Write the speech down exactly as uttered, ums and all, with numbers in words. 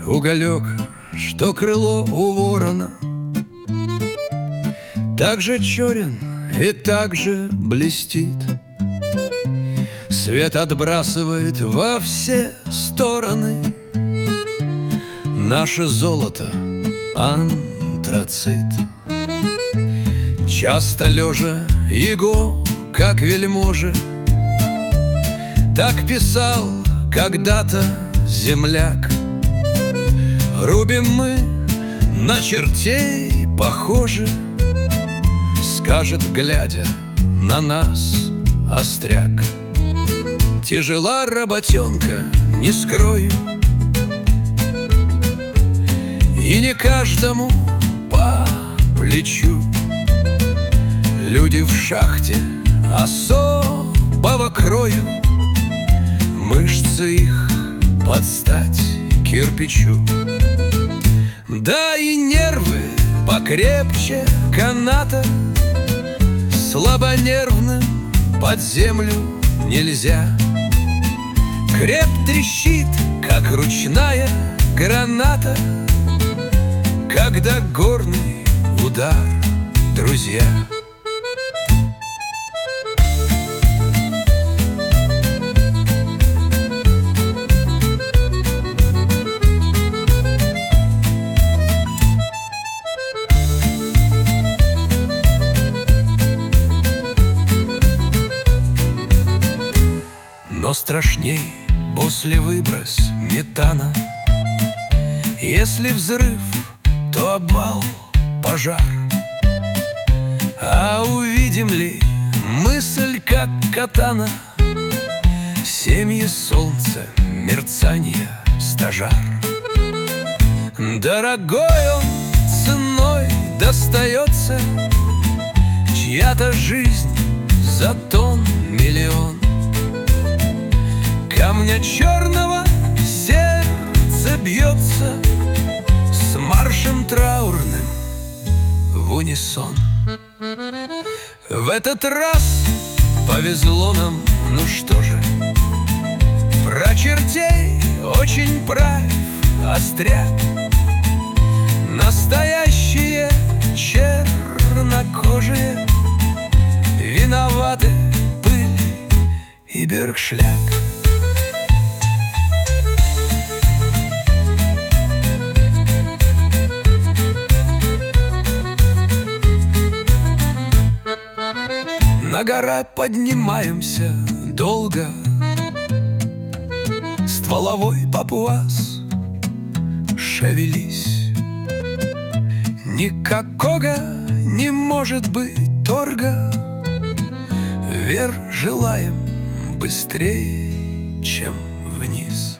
уголек, что крыло у ворона, так же черен и так же блестит. Свет отбрасывает во все стороны наше золото антрацит. Часто лежа его, как вельможи, так писал когда-то земляк. Рубим мы на чертей похожи, скажет, глядя на нас, остряк. Тяжела работенка, не скрою, и не каждому по плечу. Люди в шахте особого крою, мышцы их под стать кирпичу. Да и нервы покрепче каната, слабонервным под землю нельзя. Креп трещит, как ручная граната, когда горный удар, друзья. Но страшней после выброс метана. Если взрыв, то обвал, пожар. А увидим ли мысль, как катана, семьи солнца, мерцание, стажар? Дорогой он ценой достается, чья-то жизнь за тон миллион. Камня черного сердце бьется с маршем траурным в унисон. В этот раз повезло нам, ну что же, про чертей очень прав остряк. Настоящие чернокожие виноваты пыль и бергшляк. На гора поднимаемся долго, стволовой папуас, шевелись. Никакого не может быть торга, вверх желаем быстрее, чем вниз.